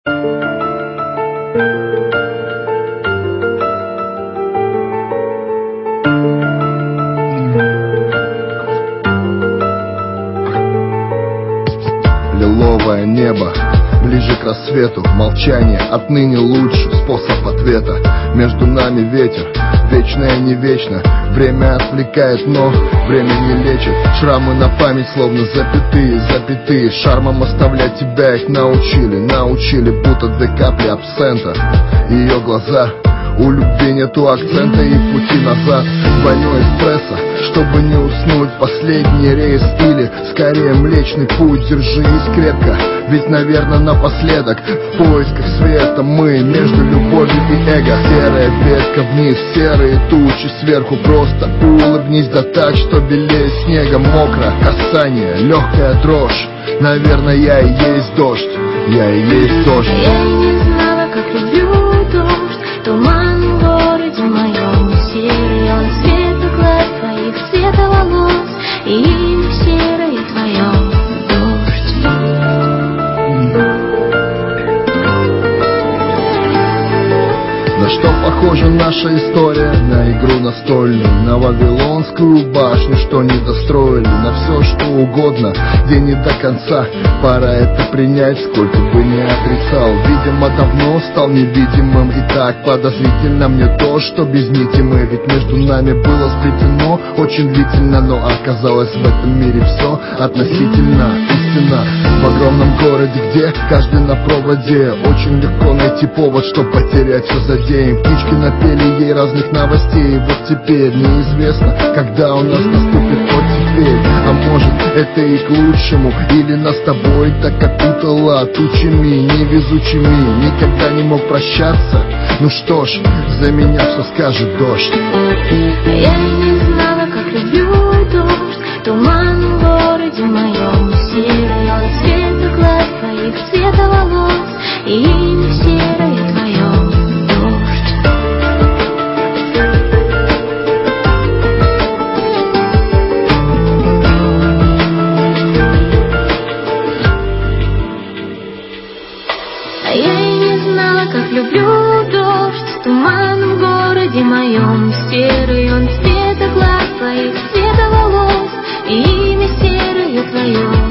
Лиловое небо, ближе к рассвету. Молчание отныне лучший способ ответа. Между нами ветер, вечное не вечно. Время отвлекает, но время не лечит. Шрамы на память, словно запятые, запятые. Шармом оставлять тебя их научили, научили, будто 2 капли абсента. Ее глаза, у любви нету акцента и пути назад. Звоню эспрессо, чтобы не уснуть. Последний рейс или скорее Млечный Путь. Держись крепко, ведь, наверное, напоследок в поисках света мы между любовью и эго. Серая ветка вниз, серые тучи сверху. Просто улыбнись, да так, что белее снега. Мокро касание, легкая дрожь. Наверное, я и есть дождь, я и есть дождь. Я и не знала, как люблю дождь. Туман в городе моем, серый он цвета глаз твоих, цвета волос, и имя серое твое, дождь. На что похожа наша история? На игру настольную, на Вавилонскую башню, что не достроили. На все, что угодно, где не до конца. Пора это принять, сколько бы не отрицал. Видимо, давно стал невидимым. И так подозрительно мне то, что без нити мы. Ведь между нами было сплетено очень длительно. Но оказалось, в этом мире все относительно. Истина в огромном городе, где каждый на проводе. Очень легко найти повод, чтоб потерять все за день. Птички напели ей разных новостей. Вот теперь неизвестно, когда у нас наступит оттепель. А может, это и к лучшему. Или нас с тобой так окутало тучами невезучими. Никогда не мог прощаться. Ну что ж, за меня все скажет дождь. Я и не знала, как люблю дождь. Туман в городе моем, серый он цвета глаз твоих, цвета волос, и имя серое твое, дождь. А я и не знала, как люблю дождь. Туман в городе моем, серый он цвета глаз твоих, цвета волос, и имя серое твое.